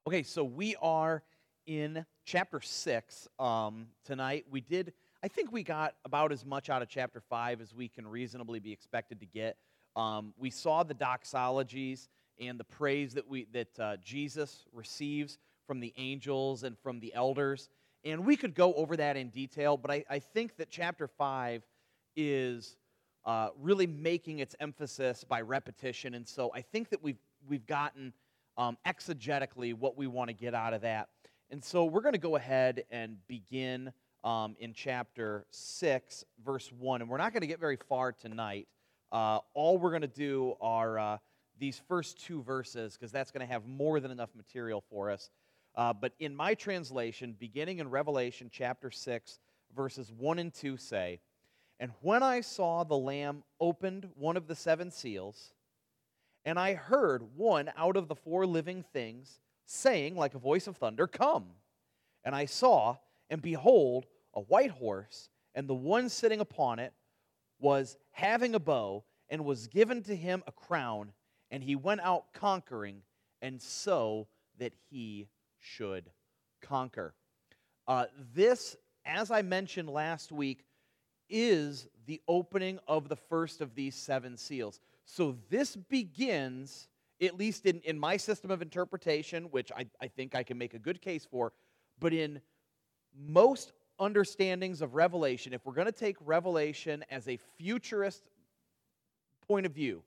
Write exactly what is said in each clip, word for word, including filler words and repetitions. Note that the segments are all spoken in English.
Okay, so we are in chapter six um, tonight. We did, I think we got about as much out of chapter five as we can reasonably be expected to get. Um, we saw the doxologies and the praise that we that uh, Jesus receives from the angels and from the elders. And we could go over that in detail, but I, I think that chapter five is uh, really making its emphasis by repetition. And so I think that we've we've gotten Um, exegetically what we want to get out of that. And so we're going to go ahead and begin um, in chapter six, verse one. And we're not going to get very far tonight. Uh, all we're going to do are uh, these first two verses, because that's going to have more than enough material for us. Uh, but in my translation, beginning in Revelation chapter six, verses one and two say, "And when I saw the Lamb opened one of the seven seals, and I heard one out of the four living things saying like a voice of thunder, 'Come!' And I saw, and behold, a white horse, and the one sitting upon it was having a bow, and was given to him a crown, and he went out conquering, and so that he should conquer." Uh, this, as I mentioned last week, is the opening of the first of these seven seals. So this begins, at least in, in my system of interpretation, which I, I think I can make a good case for, but in most understandings of Revelation, if we're going to take Revelation as a futurist point of view,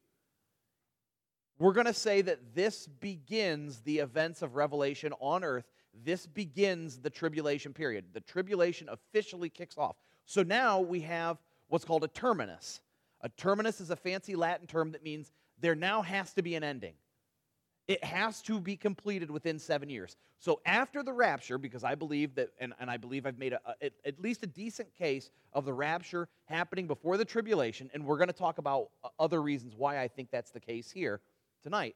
we're going to say that this begins the events of Revelation on earth. This begins the tribulation period. The tribulation officially kicks off. So now we have what's called a terminus. A terminus is a fancy Latin term that means there now has to be an ending. It has to be completed within seven years. So after the rapture, because I believe that, and, and I believe I've made a, a, at least a decent case of the rapture happening before the tribulation, and we're going to talk about other reasons why I think that's the case here tonight.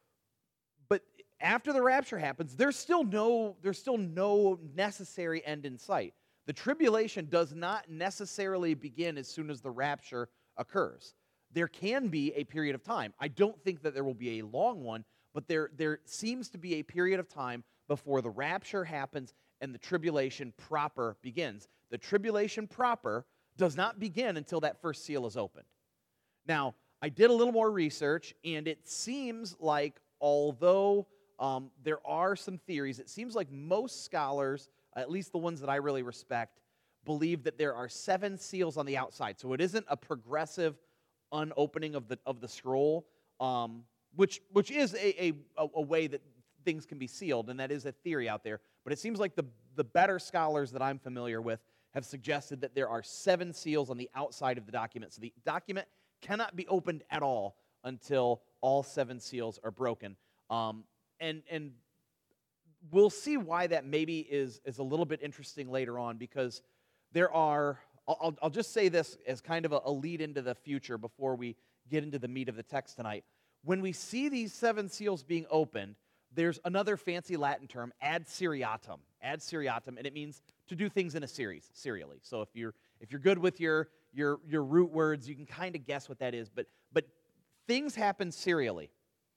But after the rapture happens, there's still no, there's still no necessary end in sight. The tribulation does not necessarily begin as soon as the rapture occurs. There can be a period of time. I don't think that there will be a long one, but there, there seems to be a period of time before the rapture happens and the tribulation proper begins. The tribulation proper does not begin until that first seal is opened. Now, I did a little more research, and it seems like, although um, there are some theories, it seems like most scholars, at least the ones that I really respect, believe that there are seven seals on the outside. So it isn't a progressive unopening of the of the scroll, um, which which is a, a, a way that things can be sealed, and that is a theory out there. But it seems like the, the better scholars that I'm familiar with have suggested that there are seven seals on the outside of the document. So the document cannot be opened at all until all seven seals are broken. Um, and and we'll see why that maybe is, is a little bit interesting later on, because there are, I'll, I'll just say this as kind of a, a lead into the future before we get into the meat of the text tonight. When we see these seven seals being opened, there's another fancy Latin term, ad seriatim, ad seriatim, and it means to do things in a series, serially. So if you're if you're good with your your your root words, you can kind of guess what that is. But but things happen serially.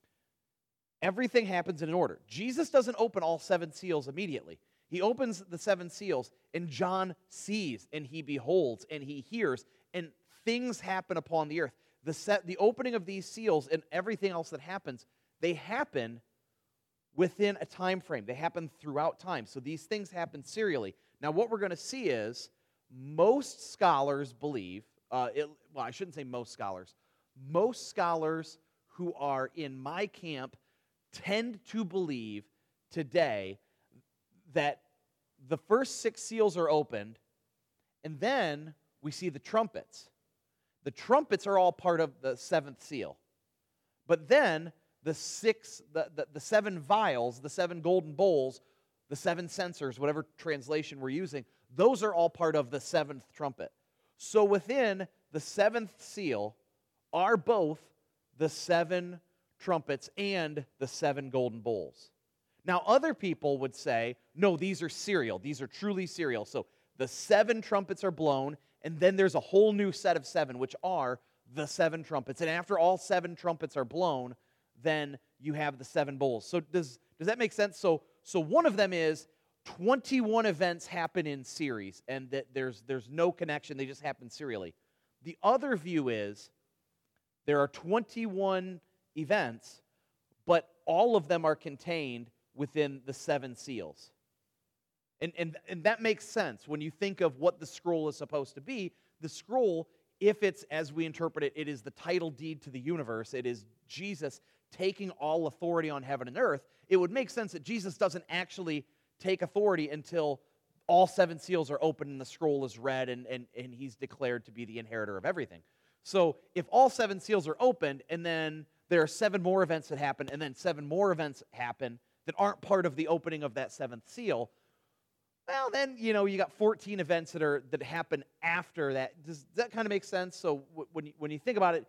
Everything happens in an order. Jesus doesn't open all seven seals immediately. He opens the seven seals, and John sees, and he beholds, and he hears, and things happen upon the earth. The set, the opening of these seals and everything else that happens, they happen within a time frame. They happen throughout time. So these things happen serially. Now, what we're going to see is most scholars believe, uh, it, well, I shouldn't say most scholars, most scholars who are in my camp tend to believe today that the first six seals are opened, and then we see the trumpets. The trumpets are all part of the seventh seal. But then the six, the, the, the seven vials, the seven golden bowls, the seven censers, whatever translation we're using, those are all part of the seventh trumpet. So within the seventh seal are both the seven trumpets and the seven golden bowls. Now, other people would say, no, these are serial. These are truly serial. So the seven trumpets are blown, and then there's a whole new set of seven, which are the seven trumpets. And after all seven trumpets are blown, then you have the seven bowls. So does, does that make sense? So so one of them is twenty-one events happen in series, and that there's there's no connection, they just happen serially. The other view is there are twenty-one events, but all of them are contained within the seven seals. And, and, and that makes sense when you think of what the scroll is supposed to be. The scroll, if it's, as we interpret it, it is the title deed to the universe. It is Jesus taking all authority on heaven and earth. It would make sense that Jesus doesn't actually take authority until all seven seals are opened and the scroll is read and, and, and he's declared to be the inheritor of everything. So if all seven seals are opened and then there are seven more events that happen and then seven more events happen that aren't part of the opening of that seventh seal, well, then, you know, you got fourteen events that are that happen after that. Does that kind of make sense? So w- when you, when you think about it,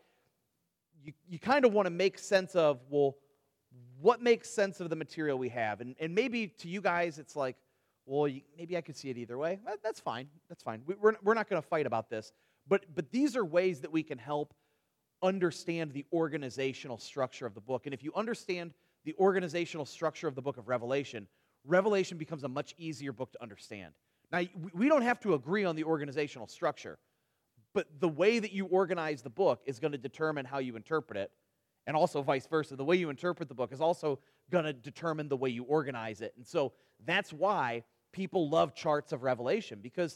you, you kind of want to make sense of, well, what makes sense of the material we have? And, and maybe to you guys, it's like, well, you, maybe I could see it either way. Well, that's fine. That's fine. We, we're, we're not going to fight about this. But, but these are ways that we can help understand the organizational structure of the book. And if you understand the organizational structure of the book of Revelation, Revelation becomes a much easier book to understand. Now, we don't have to agree on the organizational structure, but the way that you organize the book is going to determine how you interpret it, and also vice versa. The way you interpret the book is also going to determine the way you organize it. And so that's why people love charts of Revelation, because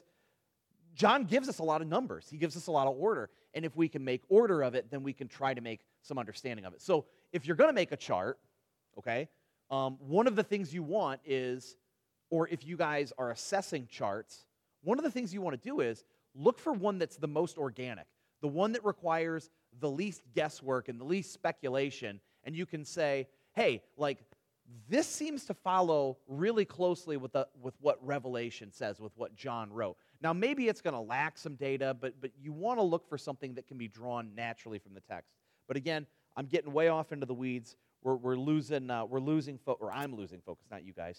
John gives us a lot of numbers. He gives us a lot of order. And if we can make order of it, then we can try to make some understanding of it. So if you're going to make a chart, okay, um, one of the things you want is, or if you guys are assessing charts, one of the things you want to do is look for one that's the most organic, the one that requires the least guesswork and the least speculation. And you can say, hey, like, this seems to follow really closely with, the, with what Revelation says, with what John wrote. Now, maybe it's going to lack some data, but, but you want to look for something that can be drawn naturally from the text. But again, I'm getting way off into the weeds. We're, we're losing, uh, we're losing, fo- or I'm losing focus, not you guys.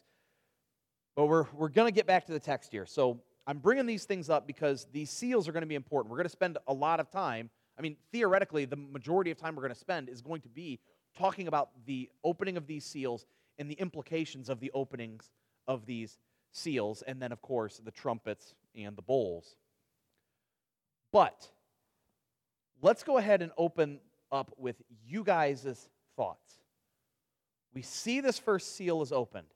But we're, we're going to get back to the text here. So I'm bringing these things up because these seals are going to be important. We're going to spend a lot of time. I mean, theoretically, the majority of time we're going to spend is going to be talking about the opening of these seals and the implications of the openings of these seals, and then, of course, the trumpets and the bowls. But let's go ahead and open up with you guys' thoughts. We see this first seal is opened.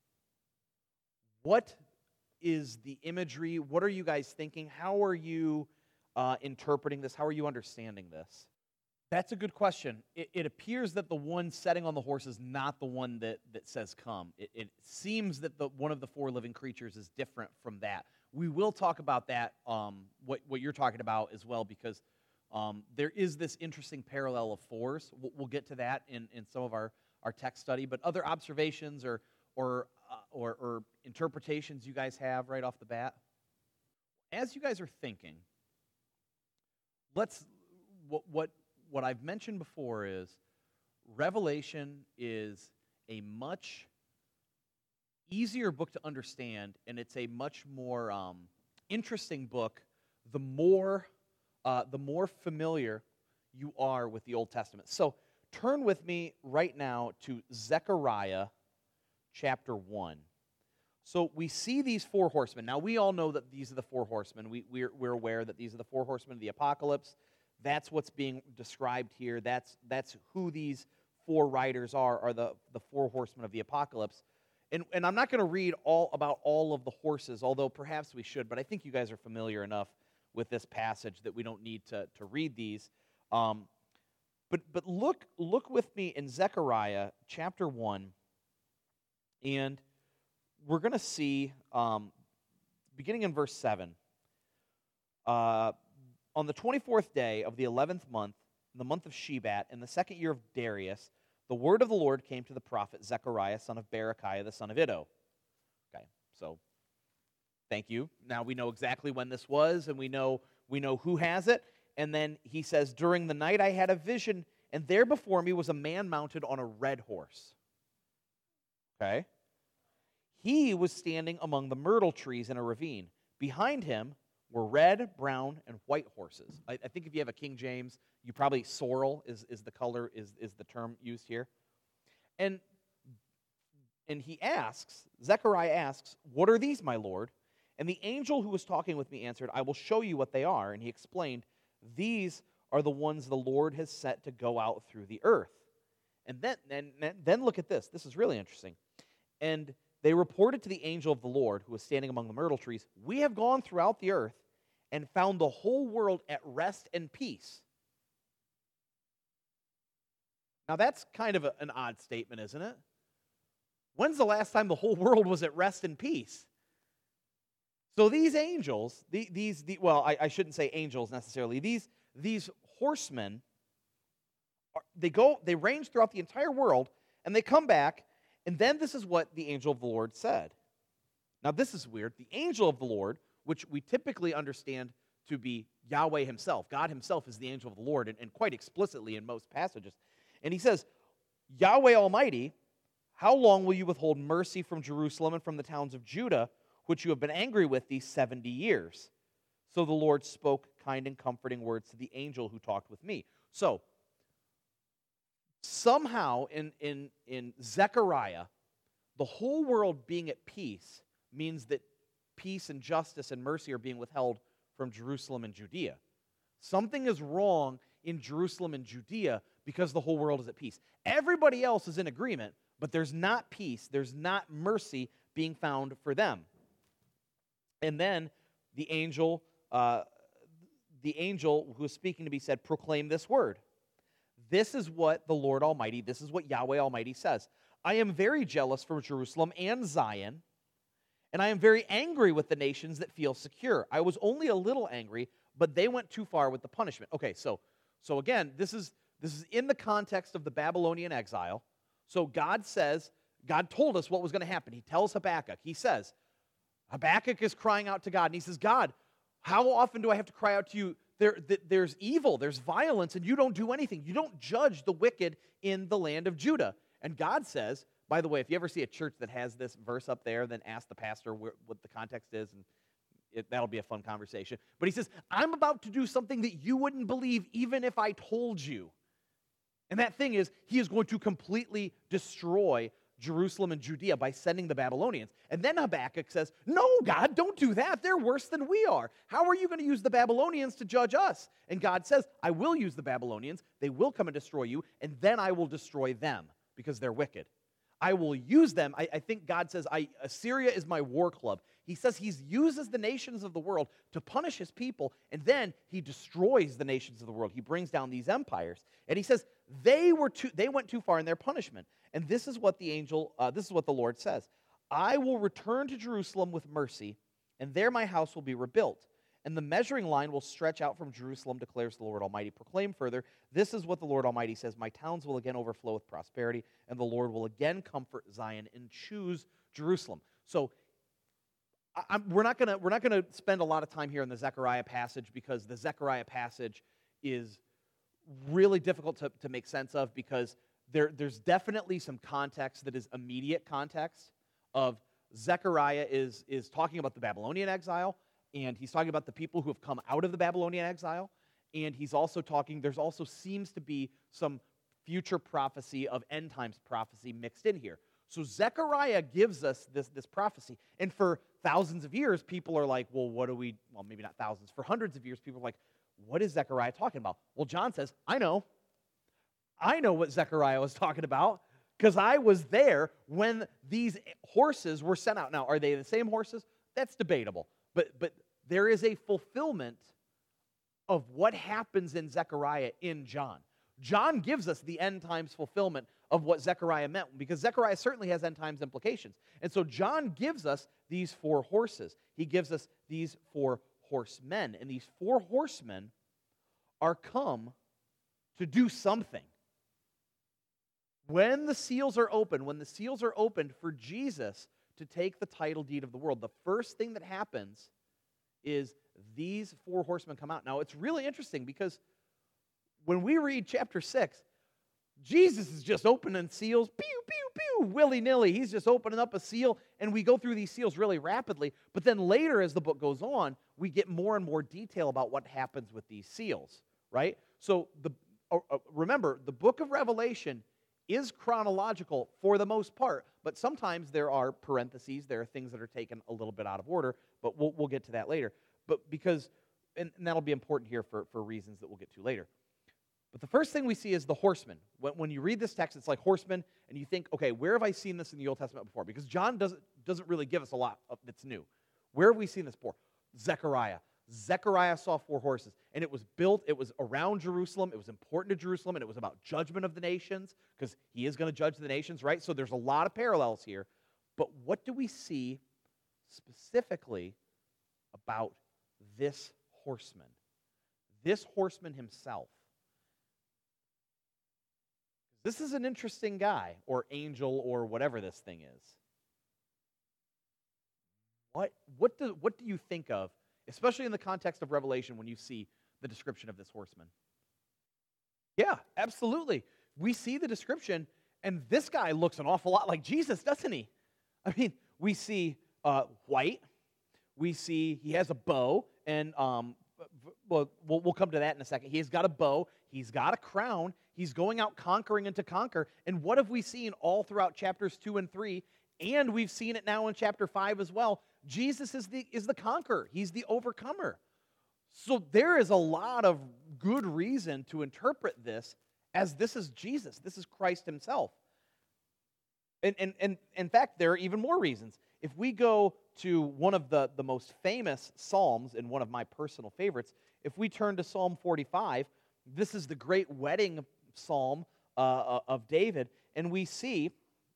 What is the imagery? What are you guys thinking? How are you uh, interpreting this? How are you understanding this? That's a good question. It, it appears that the one sitting on the horse is not the one that, that says come. It, it seems that the one of the four living creatures is different from that. We will talk about that, um, what, what you're talking about as well, because um, there is this interesting parallel of fours. We'll, we'll get to that in, in some of our, our text study. But other observations or, or, uh, or, or interpretations you guys have right off the bat? As you guys are thinking, let's, what, what What I've mentioned before is Revelation is a much easier book to understand, and it's a much more um, interesting book the more, uh, the more familiar you are with the Old Testament. So turn with me right now to Zechariah chapter one. So we see these four horsemen. Now, we all know that these are the four horsemen. We, we're, we're aware that these are the four horsemen of the apocalypse. That's what's being described here. That's, that's who these four riders are, are the, the four horsemen of the apocalypse. And, and I'm not going to read all about all of the horses, although perhaps we should, but I think you guys are familiar enough with this passage that we don't need to, to read these. Um, but but look, look with me in Zechariah chapter one, and we're going to see, um, beginning in verse seven, uh, on the twenty-fourth day of the eleventh month, in the month of Shebat, in the second year of Darius, the word of the Lord came to the prophet Zechariah, son of Berechiah, the son of Iddo. Okay, so thank you. Now we know exactly when this was, and we know we know who has it. And then he says, during the night I had a vision, and there before me was a man mounted on a red horse. Okay? He was standing among the myrtle trees in a ravine. Behind him were red, brown, and white horses. I, I think if you have a King James, you probably sorrel is, is the color, is, is the term used here. And And he asks, Zechariah asks, "What are these, my Lord?" And the angel who was talking with me answered, "I will show you what they are." And he explained, "These are the ones the Lord has set to go out through the earth." And then, and then look at this. This is really interesting. And they reported to the angel of the Lord, who was standing among the myrtle trees, "We have gone throughout the earth and found the whole world at rest and peace." Now that's kind of a, an odd statement, isn't it? When's the last time the whole world was at rest and peace? So these angels, the, these, the, well, I, I shouldn't say angels necessarily. These, these horsemen, are, they go, they range throughout the entire world, and they come back, and then this is what the angel of the Lord said. Now this is weird. The angel of the Lord, which we typically understand to be Yahweh himself, God himself is the angel of the Lord, and, and quite explicitly in most passages. And he says, "Yahweh Almighty, how long will you withhold mercy from Jerusalem and from the towns of Judah, which you have been angry with these seventy years? So the Lord spoke kind and comforting words to the angel who talked with me." So, somehow in, in, in Zechariah, the whole world being at peace means that peace and justice and mercy are being withheld from Jerusalem and Judea. Something is wrong in Jerusalem and Judea because the whole world is at peace. Everybody else is in agreement, but there's not peace, there's not mercy being found for them. And then the angel, uh, the angel who was speaking to me said, "Proclaim this word. This is what the Lord Almighty, this is what Yahweh Almighty says. I am very jealous for Jerusalem and Zion, and I am very angry with the nations that feel secure. I was only a little angry, but they went too far with the punishment." Okay, so so again, this is this is in the context of the Babylonian exile. So God says, God told us what was going to happen. He tells Habakkuk, he says, Habakkuk is crying out to God, and he says, "God, how often do I have to cry out to you? There, th- there's evil, there's violence, and you don't do anything. You don't judge the wicked in the land of Judah." And God says, by the way, if you ever see a church that has this verse up there, then ask the pastor where, what the context is, and it, that'll be a fun conversation. But he says, "I'm about to do something that you wouldn't believe even if I told you." And that thing is, he is going to completely destroy Jerusalem and Judea by sending the Babylonians. And then Habakkuk says, "No, God, don't do that. They're worse than we are. How are you going to use the Babylonians to judge us?" And God says, "I will use the Babylonians. They will come and destroy you, and then I will destroy them because they're wicked. I will use them." I, I think God says, I, Assyria is my war club. He says he uses the nations of the world to punish his people, and then he destroys the nations of the world. He brings down these empires. And he says, they were too, they went too far in their punishment. And this is what the angel, uh, this is what the Lord says. "I will return to Jerusalem with mercy, and there my house will be rebuilt. And the measuring line will stretch out from Jerusalem, declares the Lord Almighty. Proclaim further, this is what the Lord Almighty says. My towns will again overflow with prosperity, and the Lord will again comfort Zion and choose Jerusalem." So I, I'm, we're not gonna we're not gonna spend a lot of time here in the Zechariah passage, because the Zechariah passage is really difficult to, to make sense of, because there, there's definitely some context that is immediate context of Zechariah is, is talking about the Babylonian exile, and he's talking about the people who have come out of the Babylonian exile, and he's also talking, there's also seems to be some future prophecy of end times prophecy mixed in here. So Zechariah gives us this, this prophecy, and for thousands of years, people are like, well, what do we, well, maybe not thousands, for hundreds of years, people are like, what is Zechariah talking about? Well, John says, I know. I know what Zechariah was talking about, because I was there when these horses were sent out. Now, are they the same horses? That's debatable. But, but there is a fulfillment of what happens in Zechariah in John. John gives us the end times fulfillment of what Zechariah meant, because Zechariah certainly has end times implications. And so John gives us these four horses. He gives us these four horsemen. And these four horsemen are come to do something. When the seals are opened, when the seals are opened for Jesus to take the title deed of the world, the first thing that happens is these four horsemen come out. Now, it's really interesting, because when we read chapter six, Jesus is just opening seals, pew, pew, pew, willy-nilly. He's just opening up a seal, and we go through these seals really rapidly. But then later, as the book goes on, we get more and more detail about what happens with these seals, right? So the uh, uh, remember, the book of Revelation is chronological for the most part, but sometimes there are parentheses, there are things that are taken a little bit out of order, but we'll, we'll get to that later. But because, and, and that'll be important here for, for reasons that we'll get to later. But the first thing we see is the horsemen. When, when you read this text, it's like horsemen, and you think, okay, where have I seen this in the Old Testament before? Because John doesn't, doesn't really give us a lot of, that's new. Where have we seen this before? Zechariah. Zechariah saw four horses, and it was built, it was around Jerusalem, it was important to Jerusalem, and it was about judgment of the nations, because he is going to judge the nations, right? So there's a lot of parallels here. But what do we see specifically about this horseman? This horseman himself. This is an interesting guy, or angel, or whatever this thing is. What, what, do, what do you think of, especially in the context of Revelation, when you see the description of this horseman? Yeah, absolutely. We see the description, and this guy looks an awful lot like Jesus, doesn't he? I mean, we see uh, white. We see he has a bow, and um, well, we'll we'll come to that in a second. He's got a bow. He's got a crown. He's going out conquering and to conquer. And what have we seen all throughout chapters two and three? And we've seen it now in chapter five as well. Jesus is the, is the conqueror. He's the overcomer. So there is a lot of good reason to interpret this as this is Jesus. This is Christ himself. And, and, and in fact, there are even more reasons. If we go to one of the, the most famous Psalms, and one of my personal favorites, if we turn to Psalm forty-five, this is the great wedding psalm uh, of David, and we see,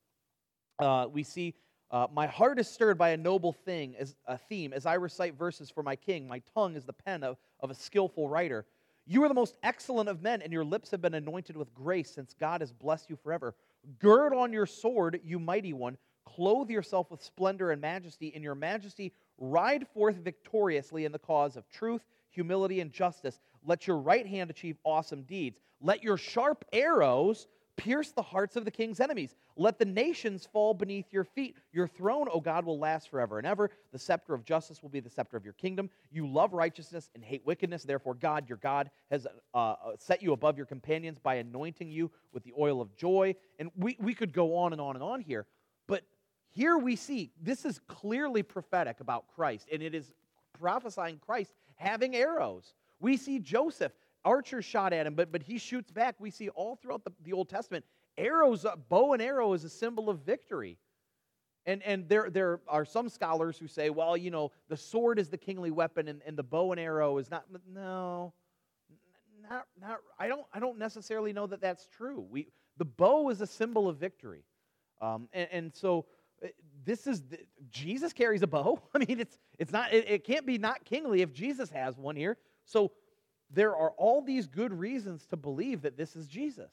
uh, we see, uh, my heart is stirred by a noble thing, as a theme, as I recite verses for my king. My tongue is the pen of, of a skillful writer. You are the most excellent of men, and your lips have been anointed with grace, since God has blessed you forever. Gird on your sword, you mighty one. Clothe yourself with splendor and majesty. In your majesty, ride forth victoriously in the cause of truth, humility, and justice. Let your right hand achieve awesome deeds. Let your sharp arrows pierce the hearts of the king's enemies. Let the nations fall beneath your feet. Your throne, O God, will last forever and ever. The scepter of justice will be the scepter of your kingdom. You love righteousness and hate wickedness. Therefore, God, your God, has uh, set you above your companions by anointing you with the oil of joy. And we, we could go on and on and on here. But here we see, this is clearly prophetic about Christ, and it is prophesying Christ having arrows. We see Joseph, archers shot at him, but, but he shoots back. We see all throughout the, the Old Testament, arrows, bow and arrow is a symbol of victory. And, and there, there are some scholars who say, well, you know, the sword is the kingly weapon, and, and the bow and arrow is not. No, not, not, I, don't, I don't necessarily know that that's true. We, the bow is a symbol of victory. Um, and, and so this is, the, Jesus carries a bow. I mean, it's, it's not, it, it can't be not kingly if Jesus has one here. So there are all these good reasons to believe that this is Jesus.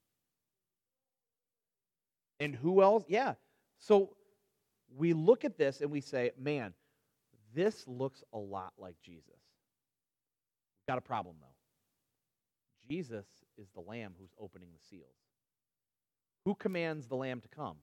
And who else? Yeah. So we look at this and we say, man, this looks a lot like Jesus. We've got a problem, though. Jesus is the Lamb who's opening the seals. Who commands the Lamb to come?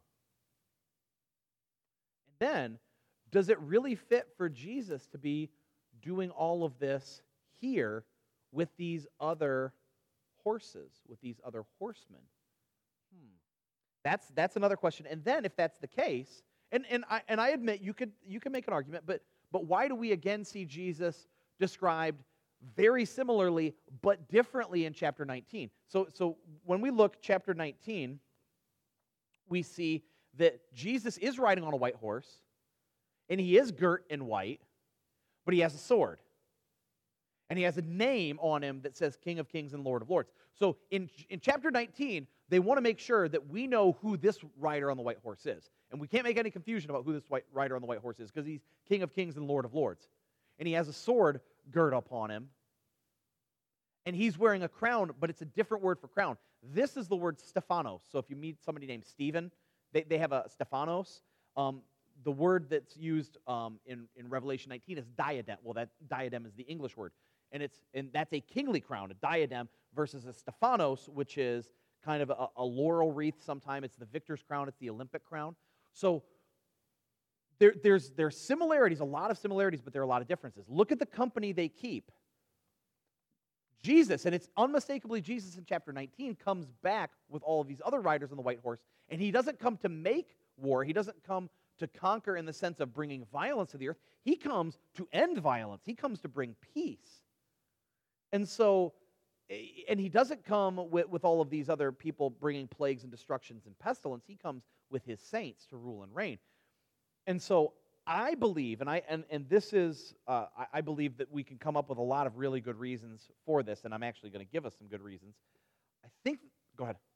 And then, does it really fit for Jesus to be doing all of this here with these other horses, with these other horsemen? Hmm. That's that's another question. And then, if that's the case, and and I and I admit you could you can make an argument, but but why do we again see Jesus described very similarly but differently in chapter nineteen? So so when we look chapter nineteen, we see that Jesus is riding on a white horse, and he is girt in white, but he has a sword. And he has a name on him that says King of Kings and Lord of Lords. So in, in chapter nineteen, they want to make sure that we know who this rider on the white horse is. And we can't make any confusion about who this white rider on the white horse is, because he's King of Kings and Lord of Lords. And he has a sword girt upon him. And he's wearing a crown, but it's a different word for crown. This is the word Stephanos. So if you meet somebody named Stephen, they, they have a Stephanos. Um, the word that's used um, in, in Revelation nineteen is diadem. Well, that diadem is the English word. And it's and that's a kingly crown, a diadem, versus a Stephanos, which is kind of a, a laurel wreath. Sometimes it's the victor's crown, it's the Olympic crown. So there, there's, there's similarities, a lot of similarities, but there are a lot of differences. Look at the company they keep. Jesus, and it's unmistakably Jesus in chapter nineteen, comes back with all of these other riders on the white horse, and he doesn't come to make war. He doesn't come to conquer in the sense of bringing violence to the earth. He comes to end violence. He comes to bring peace. And so, and he doesn't come with, with all of these other people bringing plagues and destructions and pestilence. He comes with his saints to rule and reign. And so I believe, and I and, and this is, uh, I, I believe that we can come up with a lot of really good reasons for this, and I'm actually going to give us some good reasons. I think, go ahead.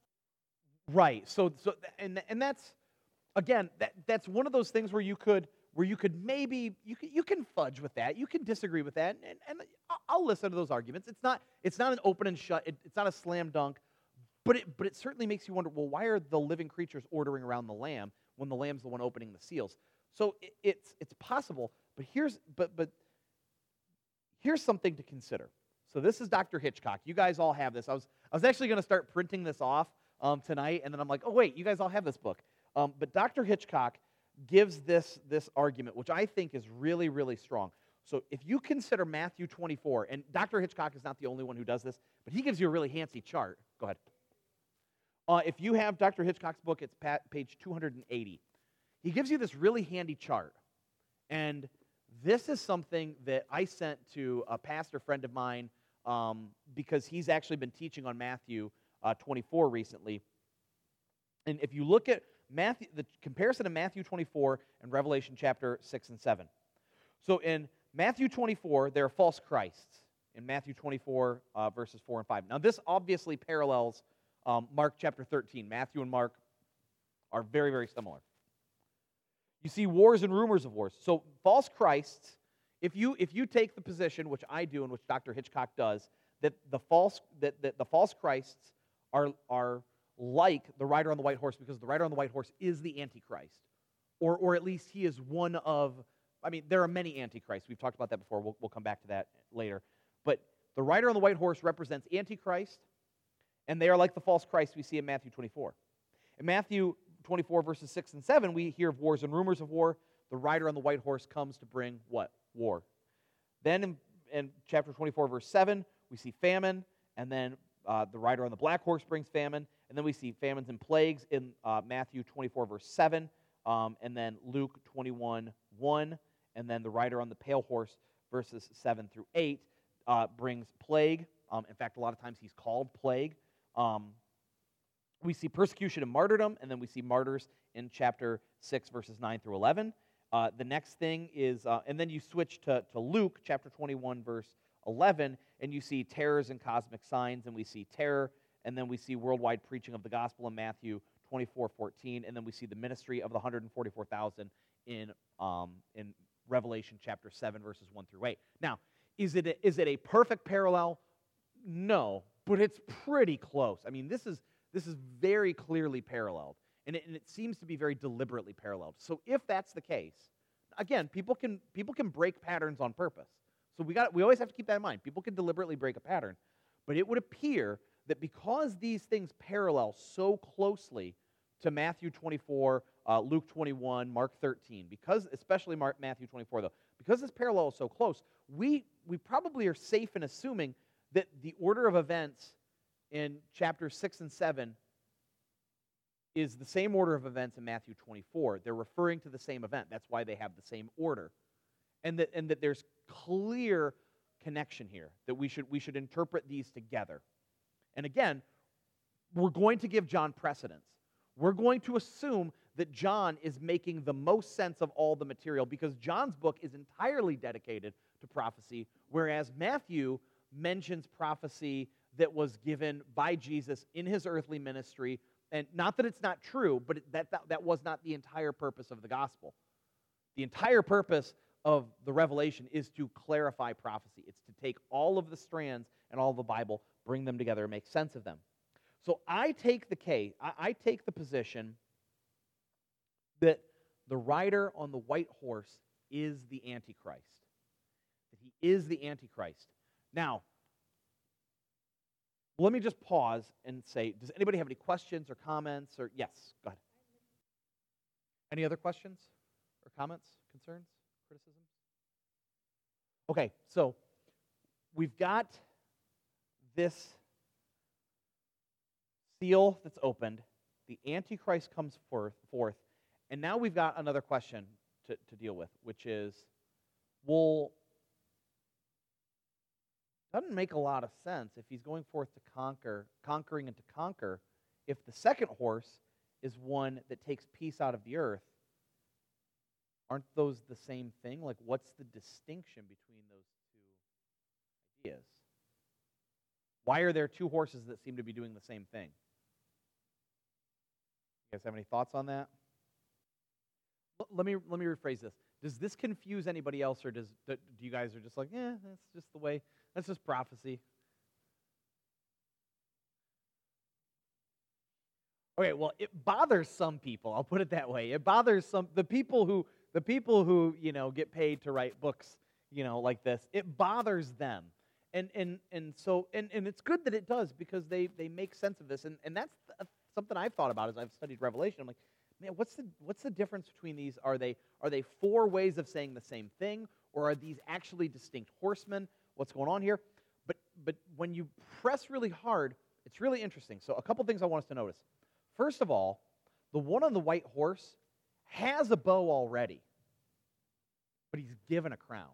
Right. So, so and and that's, again, that that's one of those things where you could where you could maybe you can you can fudge with that, you can disagree with that, and, and I'll listen to those arguments. It's not it's not an open and shut. It, it's not a slam dunk, but it but it certainly makes you wonder. Well, why are the living creatures ordering around the Lamb when the Lamb's the one opening the seals? So it, it's it's possible, but here's but but here's something to consider. So this is Doctor Hitchcock. You guys all have this. I was I was actually going to start printing this off um, tonight, and then I'm like, oh wait, you guys all have this book. Um, but Doctor Hitchcock gives this, this argument, which I think is really, really strong. So if you consider Matthew twenty-four, and Doctor Hitchcock is not the only one who does this, but he gives you a really fancy chart. Go ahead. Uh, if you have Doctor Hitchcock's book, it's page two hundred eighty. He gives you this really handy chart. And this is something that I sent to a pastor friend of mine um, because he's actually been teaching on Matthew uh, twenty-four recently. And if you look at Matthew, the comparison of Matthew twenty-four and Revelation chapter six and seven. So in Matthew twenty-four, there are false Christs. In Matthew twenty-four, uh, verses four and five. Now this obviously parallels um, Mark chapter thirteen. Matthew and Mark are very, very similar. You see wars and rumors of wars. So false Christs, if you if you take the position, which I do and which Doctor Hitchcock does, that the false that, that the false Christs are are like the rider on the white horse, because the rider on the white horse is the Antichrist. Or or at least he is one of, I mean, there are many Antichrists. We've talked about that before. We'll, we'll come back to that later. But the rider on the white horse represents Antichrist, and they are like the false Christ we see in Matthew twenty-four. In Matthew twenty-four, verses six and seven, we hear of wars and rumors of war. The rider on the white horse comes to bring what? War. Then in, in chapter twenty-four, verse seven, we see famine, and then uh, the rider on the black horse brings famine. And then we see famines and plagues in uh, Matthew twenty-four, verse seven, um, and then Luke twenty-one, one, and then the rider on the pale horse, verses seven through eight, uh, brings plague. Um, in fact, a lot of times he's called plague. Um, we see persecution and martyrdom, and then we see martyrs in chapter six, verses nine through eleven. Uh, the next thing is, uh, and then you switch to, to Luke chapter twenty-one, verse eleven, and you see terrors and cosmic signs, and we see terror. And then we see worldwide preaching of the gospel in Matthew twenty-four, fourteen. And then we see the ministry of the one hundred forty-four thousand in, um, in Revelation chapter seven, verses one through eight. Now, is it a, is it a perfect parallel? No, but it's pretty close. I mean, this is, this is very clearly paralleled. And it, and it seems to be very deliberately paralleled. So if that's the case, again, people can, people can break patterns on purpose. So we got we always have to keep that in mind. People can deliberately break a pattern. But it would appear that because these things parallel so closely to Matthew twenty-four, uh, Luke twenty-one, Mark thirteen, because especially Mark, Matthew twenty-four, though, because this parallel is so close, we we probably are safe in assuming that the order of events in chapters six and seven is the same order of events in Matthew twenty-four. They're referring to the same event. That's why they have the same order, and that and that there's clear connection here, that we should we should interpret these together. And again, we're going to give John precedence. We're going to assume that John is making the most sense of all the material because John's book is entirely dedicated to prophecy, whereas Matthew mentions prophecy that was given by Jesus in his earthly ministry. And not that it's not true, but that, that, that was not the entire purpose of the gospel. The entire purpose of the revelation is to clarify prophecy. It's to take all of the strands and all of the Bible, bring them together, and make sense of them. So I take the case, I, I take the position that the rider on the white horse is the Antichrist. That he is the Antichrist. Now, let me just pause and say, does anybody have any questions or comments? Or yes, go ahead. Any other questions or comments, concerns, criticisms? Okay, so we've got this seal that's opened. The Antichrist comes forth, forth, And now we've got another question to, to deal with, which is, well, doesn't make a lot of sense if he's going forth to conquer, conquering and to conquer, if the second horse is one that takes peace out of the earth. Aren't those the same thing? Like, what's the distinction between those two ideas? Why are there two horses that seem to be doing the same thing? You guys have any thoughts on that? L- Let me let me rephrase this. Does this confuse anybody else, or does do you guys are just like, yeah, that's just the way, that's just prophecy? Okay, well, it bothers some people. I'll put it that way. It bothers some the people who the people who you know get paid to write books, you know, like this. It bothers them, and and and so and, and it's good that it does, because they they make sense of this, and and that's th- something I've thought about as I've studied Revelation. I'm like, man, what's the what's the difference between these? Are they are they four ways of saying the same thing, or are these actually distinct horsemen? What's going on here? But but when you press really hard, it's really interesting. So a couple things I want us to notice. First of all, the one on the white horse has a bow already, but he's given a crown.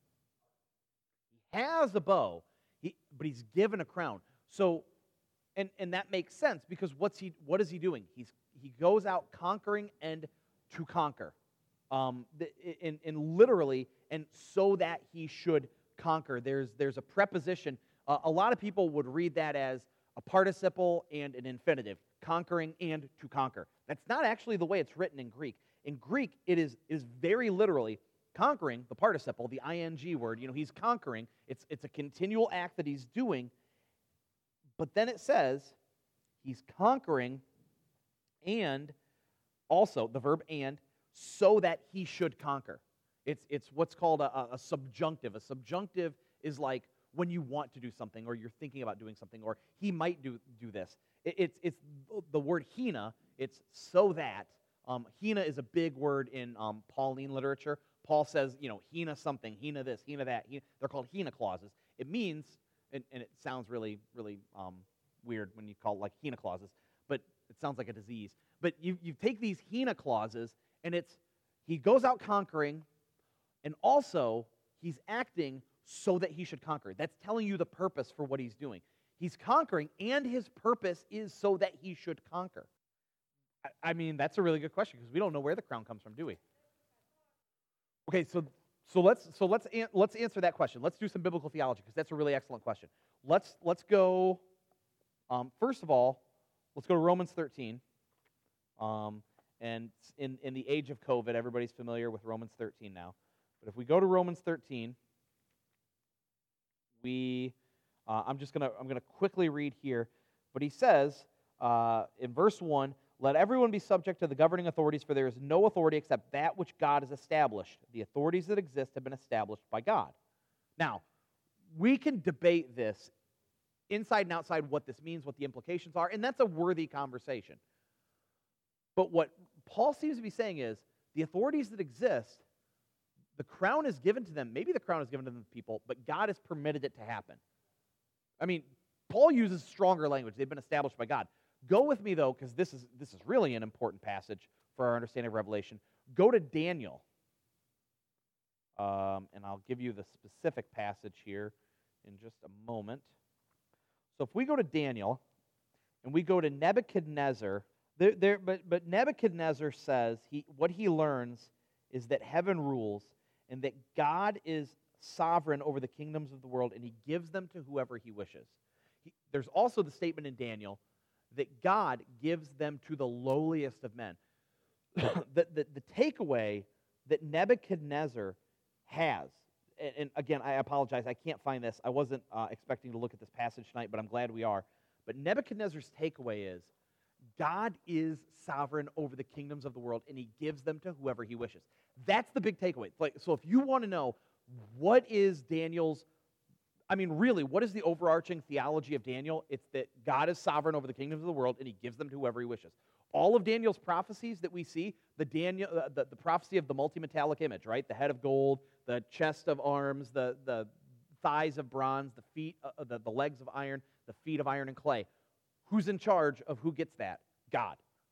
He has a bow, he, but he's given a crown. So, and, and that makes sense, because what's he? What is he doing? He's he goes out conquering and to conquer, um, in, in literally, and so that he should conquer. There's there's a preposition. Uh, a lot of people would read that as a participle and an infinitive, conquering and to conquer. That's not actually the way it's written in Greek. In Greek, it is, is very literally conquering, the participle, the ing word. You know, he's conquering. It's, it's a continual act that he's doing. But then it says he's conquering, and also the verb and, so that he should conquer. It's, it's what's called a, a subjunctive. A subjunctive is like when you want to do something, or you're thinking about doing something, or he might do, do this. It, it's, it's the word hina, it's so that. Um, hina is a big word in um, Pauline literature. Paul says, you know, hina something, hina this, hina that. Hina, they're called hina clauses. It means, and, and it sounds really, really um, weird when you call it like hina clauses, but it sounds like a disease. But you, you take these hina clauses, and it's, he goes out conquering, and also he's acting so that he should conquer. That's telling you the purpose for what he's doing. He's conquering, and his purpose is so that he should conquer. I, I mean, that's a really good question, because we don't know where the crown comes from, do we? Okay, so so let's so let's an, let's answer that question. Let's do some biblical theology, because that's a really excellent question. Let's let's go. Um, first of all, let's go to Romans thirteen. Um, and in in the age of COVID, everybody's familiar with Romans thirteen now. But if we go to Romans thirteen. We, uh, I'm just gonna, I'm gonna quickly read here, but he says uh, in verse one, "Let everyone be subject to the governing authorities, for there is no authority except that which God has established. The authorities that exist have been established by God." Now, we can debate this inside and outside, what this means, what the implications are, and that's a worthy conversation. But what Paul seems to be saying is the authorities that exist, the crown is given to them. Maybe the crown is given to the people, but God has permitted it to happen. I mean, Paul uses stronger language. They've been established by God. Go with me, though, because this is this is really an important passage for our understanding of Revelation. Go to Daniel. Um, and I'll give you the specific passage here in just a moment. So if we go to Daniel, and we go to Nebuchadnezzar, there, there, but, but Nebuchadnezzar says he what he learns is that heaven rules, and that God is sovereign over the kingdoms of the world, and he gives them to whoever he wishes. He, there's also the statement in Daniel that God gives them to the lowliest of men. the, the, the takeaway that Nebuchadnezzar has, and, and again, I apologize, I can't find this. I wasn't uh, expecting to look at this passage tonight, but I'm glad we are. But Nebuchadnezzar's takeaway is, God is sovereign over the kingdoms of the world, and he gives them to whoever he wishes. That's the big takeaway. Like, so if you want to know what is Daniel's, I mean, really, what is the overarching theology of Daniel? It's that God is sovereign over the kingdoms of the world, and he gives them to whoever he wishes. All of Daniel's prophecies that we see, the Daniel, uh, the, the prophecy of the multi-metallic image, right? The head of gold, the chest of arms, the, the thighs of bronze, the feet, uh, the, the legs of iron, the feet of iron and clay. Who's in charge of who gets that? God.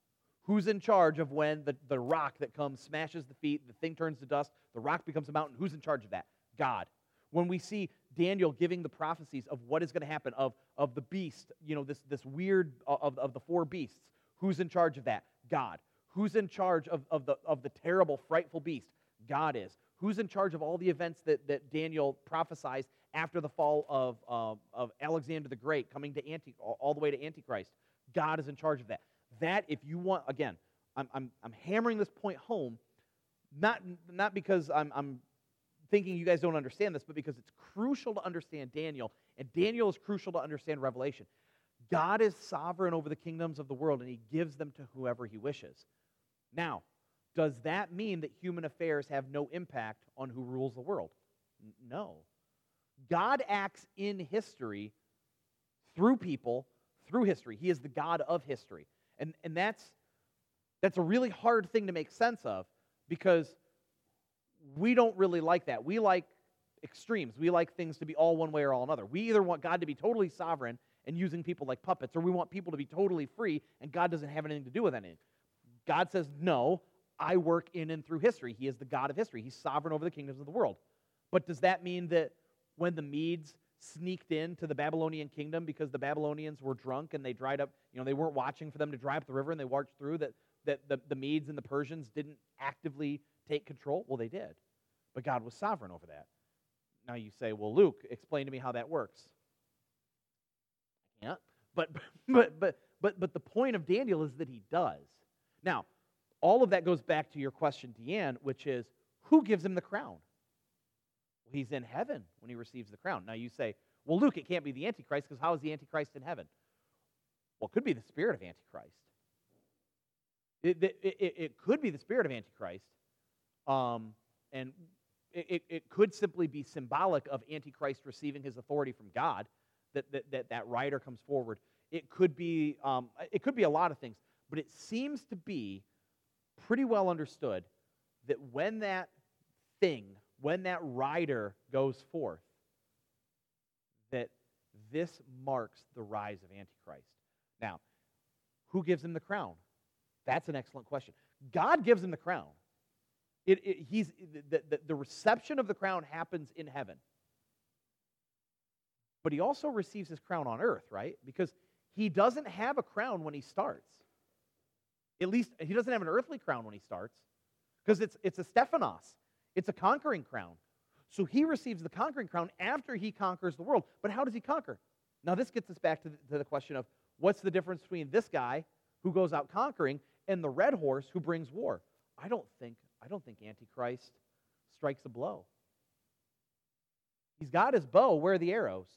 Who's in charge of when the, the rock that comes smashes the feet, the thing turns to dust, the rock becomes a mountain? Who's in charge of that? God. When we see Daniel giving the prophecies of what is going to happen, of, of the beast, you know, this, this weird, of, of the four beasts, who's in charge of that? God. Who's in charge of, of, the, of the terrible, frightful beast? God is. Who's in charge of all the events that, that Daniel prophesies after the fall of, uh, of Alexander the Great, coming to Anti, all the way to Antichrist? God is in charge of that. That, if you want, again, I'm, I'm, I'm hammering this point home, not, not because I'm, I'm thinking you guys don't understand this, but because it's crucial to understand Daniel, and Daniel is crucial to understand Revelation. God is sovereign over the kingdoms of the world, and he gives them to whoever he wishes. Now, does that mean that human affairs have no impact on who rules the world? N- no. God acts in history through people, through history. He is the God of history. And, and that's, that's a really hard thing to make sense of, because we don't really like that. We like extremes. We like things to be all one way or all another. We either want God to be totally sovereign and using people like puppets, or we want people to be totally free and God doesn't have anything to do with anything. God says, no, I work in and through history. He is the God of history. He's sovereign over the kingdoms of the world. But does that mean that when the Medes sneaked into the Babylonian kingdom because the Babylonians were drunk and they dried up, you know, they weren't watching for them to dry up the river and they marched through, that, that the, the Medes and the Persians didn't actively take control? Well, they did. But God was sovereign over that. Now you say, well, Luke, explain to me how that works. I can't. But, but, but, but, but the point of Daniel is that he does. Now, all of that goes back to your question, Deanne, which is, who gives him the crown? Well, he's in heaven when he receives the crown. Now you say, well, Luke, it can't be the Antichrist, because how is the Antichrist in heaven? Well, it could be the spirit of Antichrist. It, it, it, it could be the spirit of Antichrist, um, and it, it, it could simply be symbolic of Antichrist receiving his authority from God, that that, that, that rider comes forward. It could be, um, it could be a lot of things, but it seems to be pretty well understood that when that thing, when that rider goes forth, that this marks the rise of Antichrist. Now, who gives him the crown? That's an excellent question. God gives him the crown. It, it, he's, the, the, the reception of the crown happens in heaven. But he also receives his crown on earth, right? Because he doesn't have a crown when he starts. At least, he doesn't have an earthly crown when he starts, because it's, it's a Stephanos. It's a conquering crown. So he receives the conquering crown after he conquers the world. But how does he conquer? Now this gets us back to the, to the question of, what's the difference between this guy who goes out conquering and the red horse who brings war? I don't think, I don't think Antichrist strikes a blow. He's got his bow. Where are the arrows?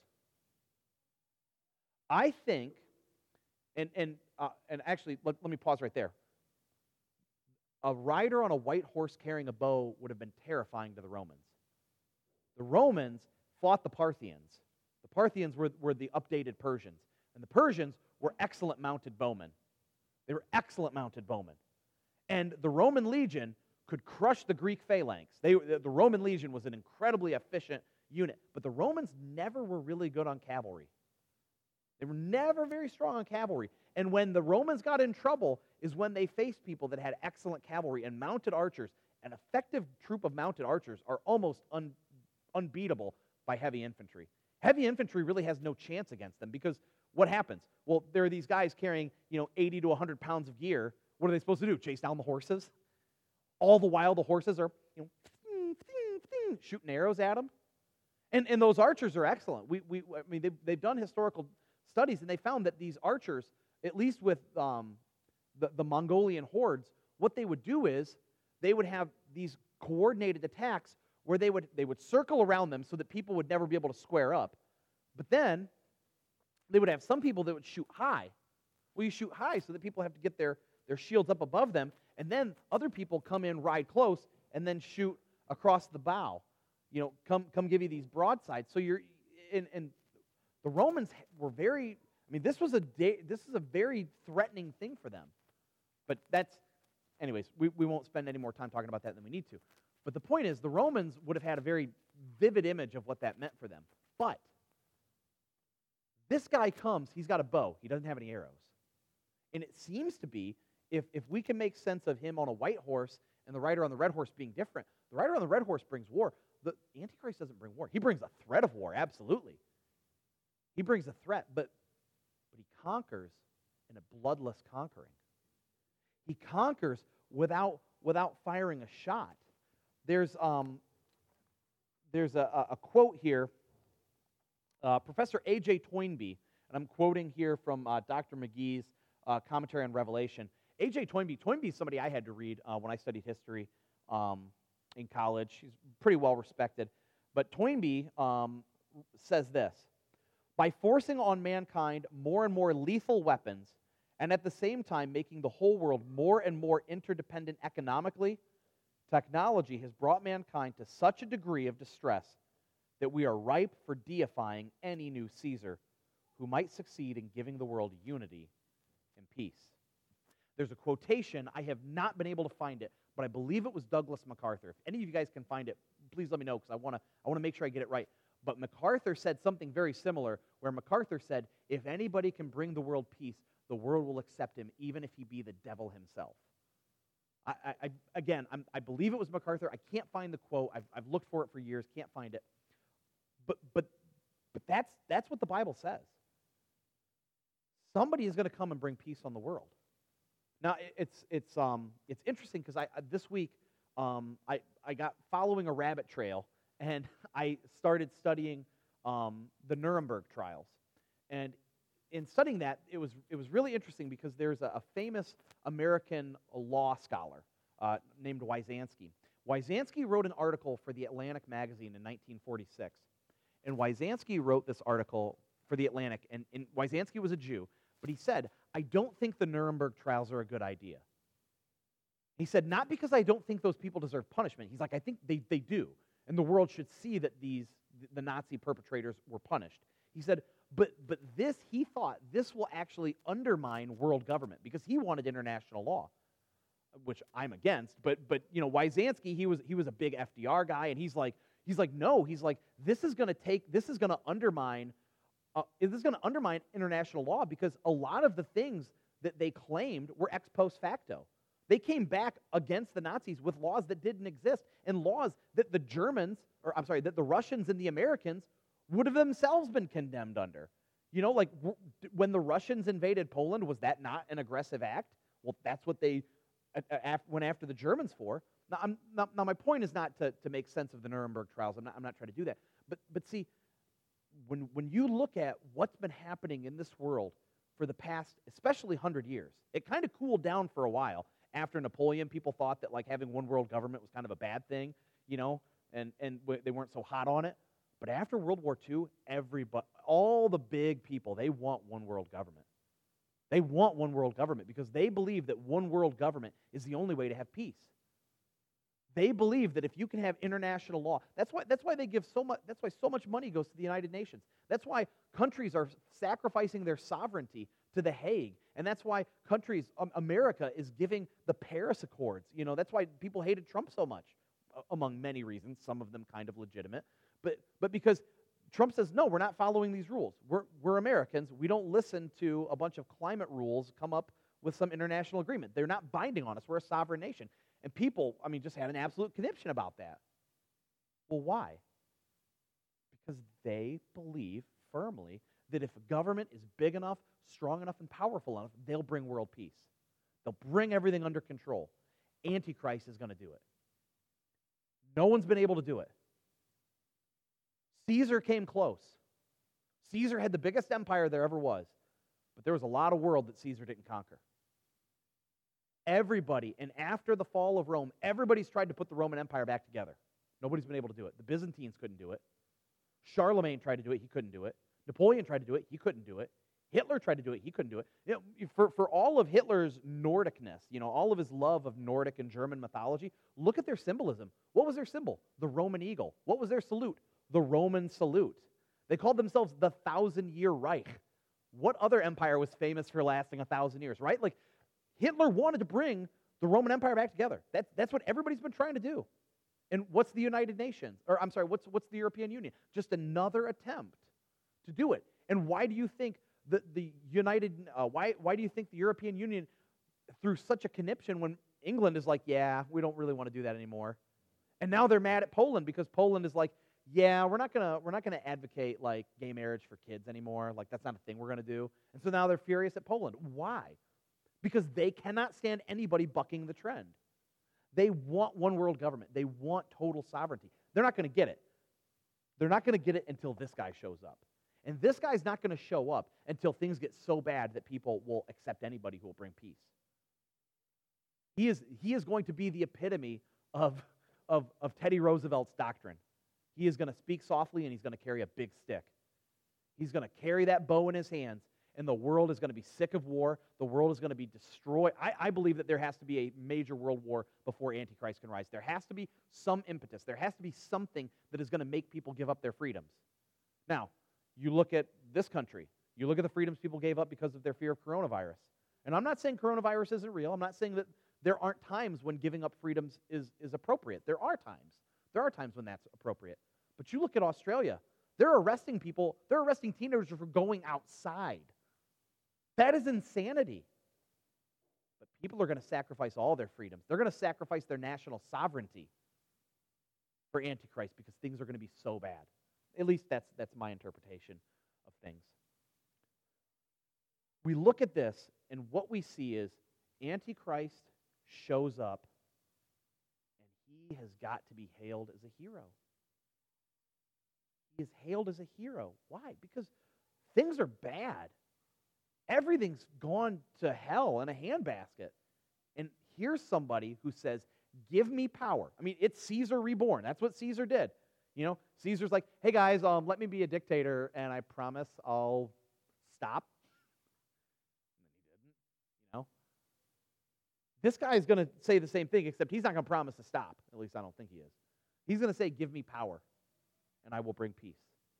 I think, and and uh, and actually, let, let me pause right there. A rider on a white horse carrying a bow would have been terrifying to the Romans. The Romans fought the Parthians. The Parthians were, were the updated Persians. And the Persians were excellent mounted bowmen. They were excellent mounted bowmen. And the Roman legion could crush the Greek phalanx. They, the Roman legion was an incredibly efficient unit. But the Romans never were really good on cavalry. They were never very strong on cavalry. And when the Romans got in trouble is when they faced people that had excellent cavalry and mounted archers. An effective troop of mounted archers are almost un, unbeatable by heavy infantry. Heavy infantry really has no chance against them, because what happens? Well, there are these guys carrying, you know, eighty to one hundred pounds of gear. What are they supposed to do? Chase down the horses? All the while the horses are, you know, shooting arrows at them. And, and those archers are excellent. We, we, I mean, they've, they've done historical studies, and they found that these archers, at least with um, the, the Mongolian hordes, what they would do is they would have these coordinated attacks where they would they would circle around them so that people would never be able to square up. But then they would have some people that would shoot high. Well, you shoot high so that people have to get their, their shields up above them, and then other people come in, ride close, and then shoot across the bow. You know, come come give you these broadsides. So you're and, and the Romans were very, I mean, this was a day, this is a very threatening thing for them. But that's, anyways, we, we won't spend any more time talking about that than we need to. But the point is, the Romans would have had a very vivid image of what that meant for them. But this guy comes, he's got a bow. He doesn't have any arrows. And it seems to be if, if we can make sense of him on a white horse and the rider on the red horse being different, the rider on the red horse brings war. The Antichrist doesn't bring war. He brings a threat of war, absolutely. He brings a threat, but, but he conquers in a bloodless conquering. He conquers without, without firing a shot. There's, um, there's a, a quote here. Uh, Professor A J Toynbee, and I'm quoting here from uh, Doctor McGee's uh, commentary on Revelation. A J Toynbee, Toynbee is somebody I had to read uh, when I studied history um, in college. He's pretty well respected. But Toynbee um, says this: by forcing on mankind more and more lethal weapons, and at the same time making the whole world more and more interdependent economically, technology has brought mankind to such a degree of distress that we are ripe for deifying any new Caesar who might succeed in giving the world unity and peace. There's a quotation. I have not been able to find it, but I believe it was Douglas MacArthur. If any of you guys can find it, please let me know, because I want to I want to make sure I get it right. But MacArthur said something very similar, where MacArthur said, if anybody can bring the world peace, the world will accept him, even if he be the devil himself. I, I, again, I'm, I believe it was MacArthur. I can't find the quote. I've, I've looked for it for years, can't find it. But, but, but that's, that's what the Bible says. Somebody is going to come and bring peace on the world. Now, it's, it's, um, it's interesting, because I, this week um, I, I got following a rabbit trail, and I started studying um, the Nuremberg trials. And in studying that, it was, it was really interesting, because there's a, a famous American law scholar uh, named Wyzanski. Wyzanski wrote an article for the Atlantic magazine in nineteen forty-six. And Wyzanski wrote this article for the Atlantic, and, and Wyzanski was a Jew, but he said, I don't think the Nuremberg trials are a good idea. He said, not because I don't think those people deserve punishment. He's like, I think they, they do, and the world should see that these the Nazi perpetrators were punished. He said, but, but this, he thought, this will actually undermine world government, because he wanted international law, which I'm against, but, but you know, Wyzanski, he was, he was a big F D R guy, and he's like, He's like, no, he's like, this is going to take, this is going to undermine, uh, this is going to undermine international law, because a lot of the things that they claimed were ex post facto. They came back against the Nazis with laws that didn't exist, and laws that the Germans, or I'm sorry, that the Russians and the Americans would have themselves been condemned under. You know, like w- when the Russians invaded Poland, was that not an aggressive act? Well, that's what they uh, af- went after the Germans for. Now, I'm, now, now, my point is not to, to make sense of the Nuremberg trials. I'm not, I'm not trying to do that. But, but see, when, when you look at what's been happening in this world for the past, especially one hundred years, it kind of cooled down for a while. After Napoleon, people thought that like having one world government was kind of a bad thing, you know, and, and w- they weren't so hot on it. But after World War Two, everybody, all the big people, they want one world government. They want one world government because they believe that one world government is the only way to have peace. They believe that if you can have international law, that's why, that's why they give so much, that's why so much money goes to the United Nations. That's why countries are sacrificing their sovereignty to The Hague. And that's why countries, um, America is giving the Paris Accords. You know, that's why people hated Trump so much, uh, among many reasons, some of them kind of legitimate. But, but because Trump says, no, we're not following these rules. We're, we're Americans. We don't listen to a bunch of climate rules come up with some international agreement. They're not binding on us. We're a sovereign nation. And people, I mean, just had an absolute conniption about that. Well, why? Because they believe firmly that if a government is big enough, strong enough, and powerful enough, they'll bring world peace. They'll bring everything under control. Antichrist is going to do it. No one's been able to do it. Caesar came close. Caesar had the biggest empire there ever was, but there was a lot of world that Caesar didn't conquer. Everybody, and after the fall of Rome, everybody's tried to put the Roman Empire back together. Nobody's been able to do it. The Byzantines couldn't do it. Charlemagne tried to do it. He couldn't do it. Napoleon tried to do it. He couldn't do it. Hitler tried to do it. He couldn't do it. You know, for, for all of Hitler's Nordicness, you know, all of his love of Nordic and German mythology, look at their symbolism. What was their symbol? The Roman eagle. What was their salute? The Roman salute. They called themselves the Thousand-Year Reich. What other empire was famous for lasting a thousand years, right? Like, Hitler wanted to bring the Roman Empire back together. That's, that's what everybody's been trying to do. And what's the United Nations? Or, I'm sorry, what's, what's the European Union? Just another attempt to do it. And why do you think the, the United, uh, why, why do you think the European Union through such a conniption when England is like, yeah, we don't really want to do that anymore. And now they're mad at Poland because Poland is like, yeah, we're not gonna we're not gonna advocate like gay marriage for kids anymore. Like that's not a thing we're gonna do. And so now they're furious at Poland. Why? Because they cannot stand anybody bucking the trend. They want one world government. They want total sovereignty. They're not going to get it. They're not going to get it until this guy shows up. And this guy's not going to show up until things get so bad that people will accept anybody who will bring peace. He is, he is going to be the epitome of, of, of Teddy Roosevelt's doctrine. He is going to speak softly and he's going to carry a big stick. He's going to carry that bow in his hands, and the world is going to be sick of war. The world is going to be destroyed. I, I believe that there has to be a major world war before Antichrist can rise. There has to be some impetus. There has to be something that is going to make people give up their freedoms. Now, you look at this country. You look at the freedoms people gave up because of their fear of coronavirus. And I'm not saying coronavirus isn't real. I'm not saying that there aren't times when giving up freedoms is, is appropriate. There are times. There are times when that's appropriate. But you look at Australia. They're arresting people. They're arresting teenagers for going outside. That is insanity. But people are going to sacrifice all their freedoms. They're going to sacrifice their national sovereignty for Antichrist because things are going to be so bad. At least that's, that's my interpretation of things. We look at this, and what we see is Antichrist shows up, and he has got to be hailed as a hero. He is hailed as a hero. Why? Because things are bad. Everything's gone to hell in a handbasket. And here's somebody who says, give me power. I mean, it's Caesar reborn. That's what Caesar did. You know, Caesar's like, hey guys, um, let me be a dictator, and I promise I'll stop. And then he didn't, you know. This guy's going to say the same thing, except he's not going to promise to stop. At least I don't think he is. He's going to say, give me power, and I will bring peace.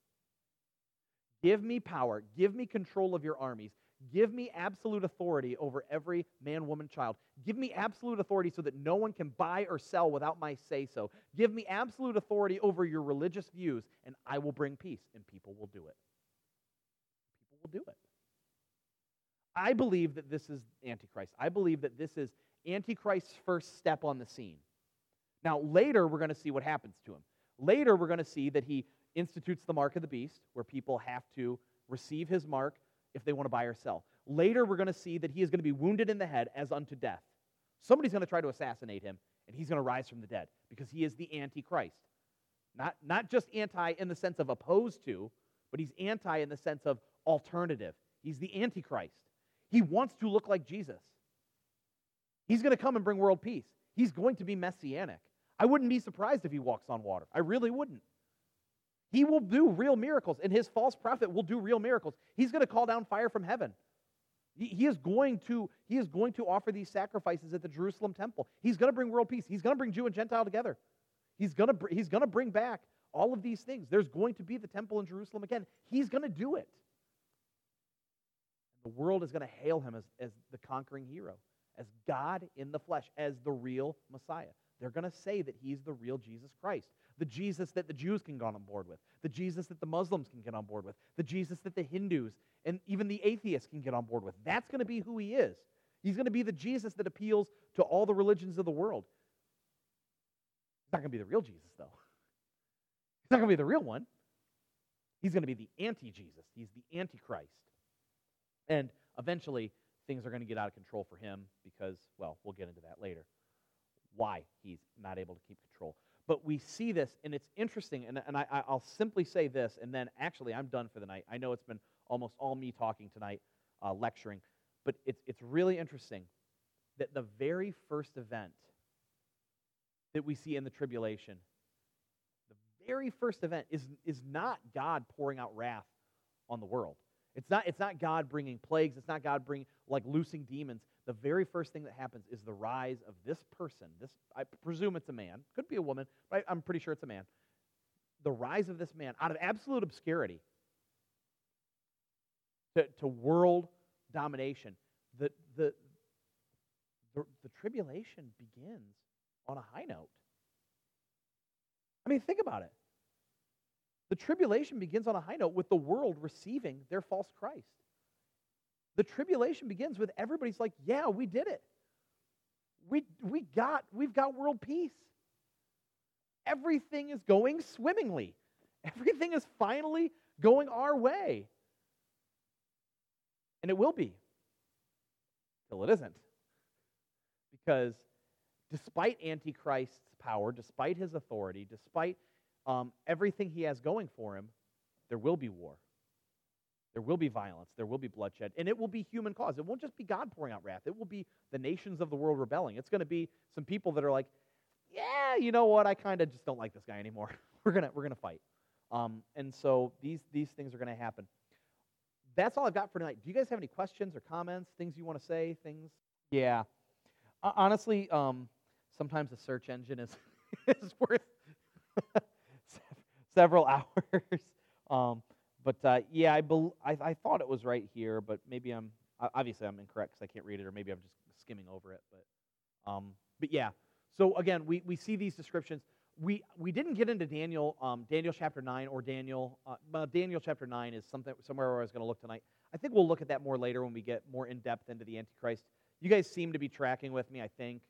Give me power. Give me control of your armies. Give me absolute authority over every man, woman, child. Give me absolute authority so that no one can buy or sell without my say-so. Give me absolute authority over your religious views, and I will bring peace, and people will do it. People will do it. I believe that this is Antichrist. I believe that this is Antichrist's first step on the scene. Now, later, we're going to see what happens to him. Later, we're going to see that he institutes the mark of the beast, where people have to receive his mark if they want to buy or sell. Later, we're going to see that he is going to be wounded in the head as unto death. Somebody's going to try to assassinate him, and he's going to rise from the dead because he is the Antichrist. Not, not just anti in the sense of opposed to, but he's anti in the sense of alternative. He's the Antichrist. He wants to look like Jesus. He's going to come and bring world peace. He's going to be messianic. I wouldn't be surprised if he walks on water. I really wouldn't. He will do real miracles, and his false prophet will do real miracles. He's going to call down fire from heaven. He, he, is going to, he is going to offer these sacrifices at the Jerusalem temple. He's going to bring world peace. He's going to bring Jew and Gentile together. He's going to, he's going to bring back all of these things. There's going to be the temple in Jerusalem again. He's going to do it. The world is going to hail him as, as the conquering hero, as God in the flesh, as the real Messiah. They're going to say that he's the real Jesus Christ, the Jesus that the Jews can get on board with, the Jesus that the Muslims can get on board with, the Jesus that the Hindus and even the atheists can get on board with. That's going to be who he is. He's going to be the Jesus that appeals to all the religions of the world. He's not going to be the real Jesus, though. He's not going to be the real one. He's going to be the anti-Jesus. He's the Antichrist. And eventually, things are going to get out of control for him because, well, we'll get into that later. Why he's not able to keep control. But we see this, and it's interesting, and, and I, I'll simply say this, and then actually I'm done for the night. I know it's been almost all me talking tonight, uh, lecturing, but it's, it's really interesting that the very first event that we see in the tribulation, the very first event is, is not God pouring out wrath on the world. It's not, it's not God bringing plagues. It's not God bringing, like, loosing demons. The very first thing that happens is the rise of this person. This, I presume it's a man. Could be a woman, but I, I'm pretty sure it's a man. The rise of this man out of absolute obscurity to, to world domination. The, the, the, the tribulation begins on a high note. I mean, think about it. The tribulation begins on a high note with the world receiving their false Christ. The tribulation begins with everybody's like, yeah, we did it. We, we got, we've got world peace. Everything is going swimmingly. Everything is finally going our way. And it will be. Till it isn't. Because despite Antichrist's power, despite his authority, despite um, everything he has going for him, there will be war. There will be violence. There will be bloodshed. And it will be human cause. It won't just be God pouring out wrath. It will be the nations of the world rebelling. It's going to be some people that are like, yeah, you know what? I kind of just don't like this guy anymore. we're gonna we're gonna fight. Um, and so these these things are going to happen. That's all I've got for tonight. Do you guys have any questions or comments? Things you want to say? Things? Yeah. Uh, honestly, um, sometimes a search engine is is worth several hours. Um, but uh, yeah, I, bel I I thought it was right here, but maybe I'm obviously I'm incorrect because I can't read it, or maybe I'm just skimming over it. But um, but yeah. So again, we, we see these descriptions. We we didn't get into Daniel, um, Daniel chapter nine or Daniel. Uh, well, Daniel chapter nine is something somewhere where I was going to look tonight. I think we'll look at that more later when we get more in depth into the Antichrist. You guys seem to be tracking with me, I think.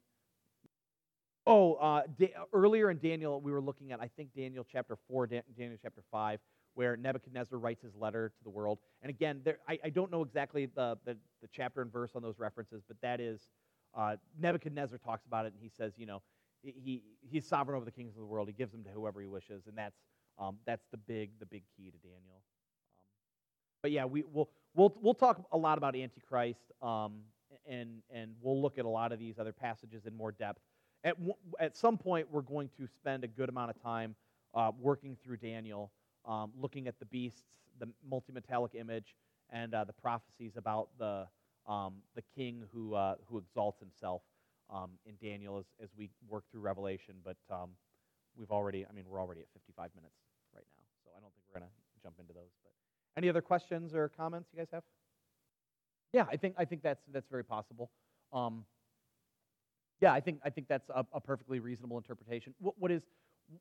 Oh, uh, da- earlier in Daniel, we were looking at I think Daniel chapter four, Dan- Daniel chapter five, where Nebuchadnezzar writes his letter to the world. And again, there, I, I don't know exactly the, the the chapter and verse on those references, but that is. Uh, Nebuchadnezzar talks about it, and he says, you know, he he's sovereign over the kings of the world. He gives them to whoever he wishes, and that's um, that's the big the big key to Daniel. Um, but yeah, we we'll we'll we'll talk a lot about Antichrist, um, and and we'll look at a lot of these other passages in more depth. At at some point, we're going to spend a good amount of time uh, working through Daniel, um, looking at the beasts, the multi-metallic image, and uh, the prophecies about the Um, the king who uh, who exalts himself um, in Daniel as, as we work through Revelation. But um, we've already, I mean, we're already at fifty-five minutes right now, so I don't think we're going to jump into those. But any other questions or comments you guys have? Yeah, I think I think that's that's very possible. Um, yeah, I think I think that's a, a perfectly reasonable interpretation. What, what is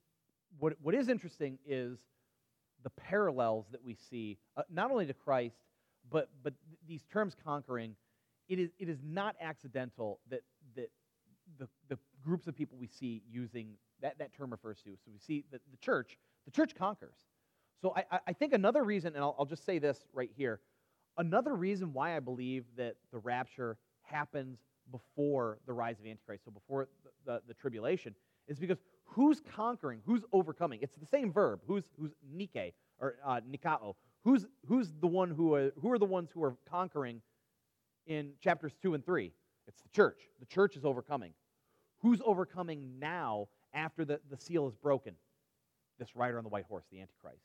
what what is interesting is the parallels that we see, uh, not only to Christ, but but th- these terms conquering. It is it is not accidental that that the the groups of people we see using that that term refers to. So we see that the church the church conquers. So I I I think another reason, and I'll, I'll just say this right here, another reason why I believe that the rapture happens before the rise of Antichrist, so before the, the, the tribulation, is because who's conquering, who's overcoming? It's the same verb. Who's who's Nike or uh, Nikao? Who's who's the one who are, who are the ones who are conquering in chapters two and three? It's the church. The church is overcoming. Who's overcoming now after the, the seal is broken? This rider on the white horse, the Antichrist.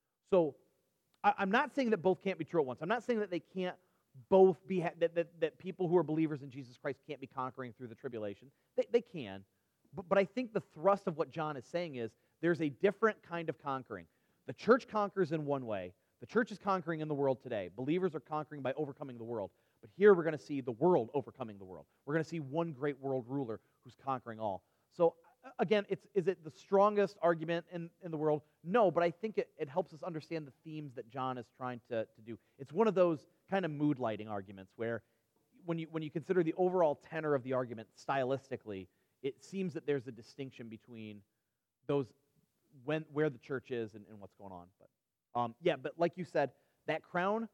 So I, I'm not saying that both can't be true at once. I'm not saying that they can't both be, that, that, that people who are believers in Jesus Christ can't be conquering through the tribulation. They, they can. But, but I think the thrust of what John is saying is there's a different kind of conquering. The church conquers in one way. The church is conquering in the world today. Believers are conquering by overcoming the world. But here we're going to see the world overcoming the world. We're going to see one great world ruler who's conquering all. So again, it's, is it the strongest argument in, in the world? No, but I think it, it helps us understand the themes that John is trying to, to do. It's one of those kind of mood lighting arguments where when you, when you consider the overall tenor of the argument stylistically, it seems that there's a distinction between those when where the church is and, and what's going on. But um, yeah, but like you said, that crown,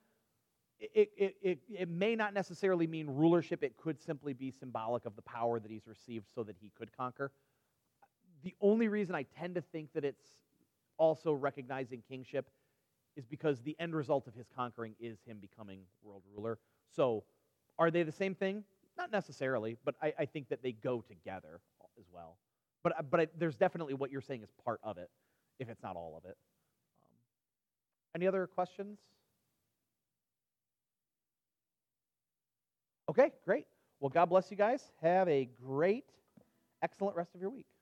it, it, it, it may not necessarily mean rulership. It could simply be symbolic of the power that he's received so that he could conquer. The only reason I tend to think that it's also recognizing kingship is because the end result of his conquering is him becoming world ruler. So are they the same thing? Not necessarily, but I, I think that they go together as well. But, but I, there's definitely what you're saying is part of it, if it's not all of it. Um, any other questions? Okay, great. Well, God bless you guys. Have a great, excellent rest of your week.